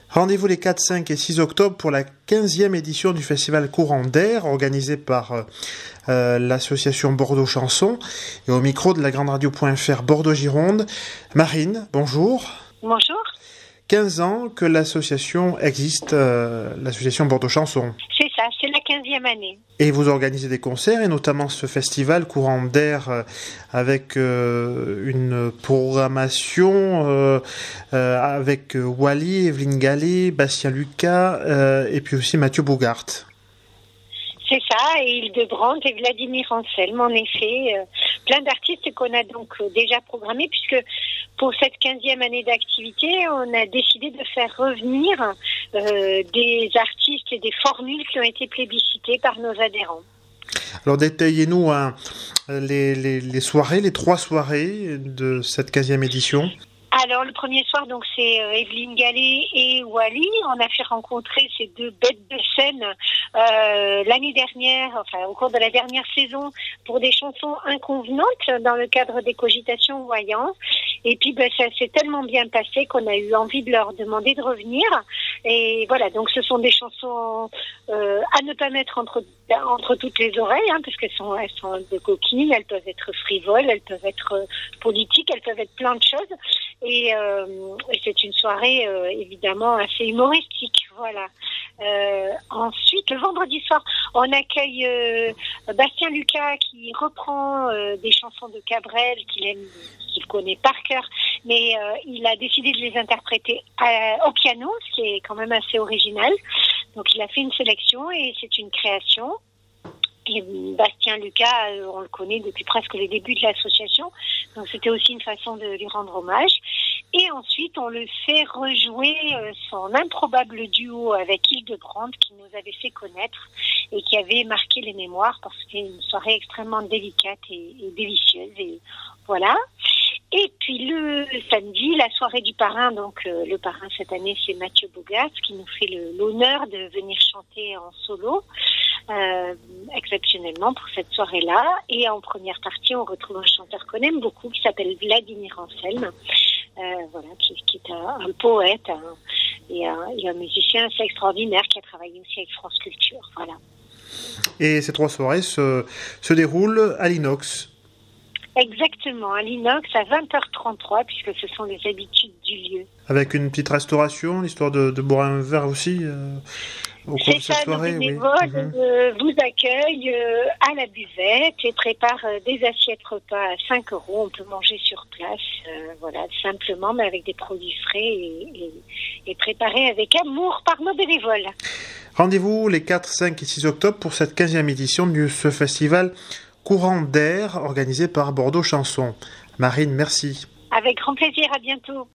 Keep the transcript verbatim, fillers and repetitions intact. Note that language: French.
Rendez-vous les quatre, cinq et six octobre pour la quinzième édition du festival Courant d'air organisé par euh, l'association Bordeaux Chanson et au micro de la grande radio point f r Bordeaux-Gironde. Marine, bonjour. Bonjour. quinze ans que l'association existe, euh, l'association Bordeaux Chanson. C'est ça, c'est la quinzième année. Et vous organisez des concerts, et notamment ce festival Courant d'air euh, avec euh, une programmation euh, euh, avec euh, Wally, Evelyne Gallet, Bastien Lucas euh, et puis aussi Mathieu Bougart. C'est ça, et Hildebrandt et Vladimir Anselme, en effet. Euh, plein d'artistes qu'on a donc euh, déjà programmés, puisque pour cette quinzième année d'activité, on a décidé de faire revenir euh, des artistes et des formules qui ont été plébiscitées par nos adhérents. Alors détaillez-nous hein, les, les, les soirées, les trois soirées de cette quinzième édition. Alors le premier soir, donc c'est euh, Evelyne Gallet et Wally. On a fait rencontrer ces deux bêtes de scène euh, l'année dernière, enfin au cours de la dernière saison, pour des chansons inconvenantes dans le cadre des cogitations voyantes. Et puis ben, ça s'est tellement bien passé qu'on a eu envie de leur demander de revenir. Et voilà, donc ce sont des chansons euh, à ne pas mettre entre entre toutes les oreilles, hein, parce qu'elles sont elles sont de coquines, elles peuvent être frivoles, elles peuvent être euh, politiques, elles peuvent être plein de choses. Et, euh, et c'est une soirée euh, évidemment assez humoristique, voilà. Euh, ensuite, le vendredi soir, on accueille euh, Bastien Lucas qui reprend euh, des chansons de Cabrel qu'il aime, qu'il connaît par cœur, mais euh, il a décidé de les interpréter à, au piano, ce qui est quand même assez original. Donc, il a fait une sélection et c'est une création. Et Bastien Lucas, on le connaît depuis presque les débuts de l'association, donc c'était aussi une façon de lui rendre hommage. Et ensuite, on le fait rejouer son improbable duo avec Hildebrandt qui nous avait fait connaître et qui avait marqué les mémoires parce que c'était une soirée extrêmement délicate et, et délicieuse. Et voilà. Et puis le samedi, la soirée du parrain, donc euh, le parrain cette année c'est Mathieu Bougart qui nous fait le, l'honneur de venir chanter en solo euh, exceptionnellement pour cette soirée-là. Et en première partie, on retrouve un chanteur qu'on aime beaucoup qui s'appelle Vladimir Anselme, euh, voilà, qui, qui est un, un poète un, et, un, et un musicien assez extraordinaire qui a travaillé aussi avec France Culture. Voilà. Et ces trois soirées se, se déroulent à l'Inox. Exactement, à l'Inox à vingt heures trente-trois, puisque ce sont les habitudes du lieu. Avec une petite restauration, l'histoire de, de boire un verre aussi euh, au cours C'est de cette ça, soirée. nos bénévoles oui. mm-hmm. euh, vous accueillent euh, à la buvette et préparent euh, des assiettes repas à cinq euros. On peut manger sur place, euh, voilà, simplement, mais avec des produits frais et, et, et préparés avec amour par nos bénévoles. Rendez-vous les quatre, cinq et six octobre pour cette quinzième édition de ce festival Courant d'air organisé par Bordeaux Chanson. Marine, merci. Avec grand plaisir, à bientôt.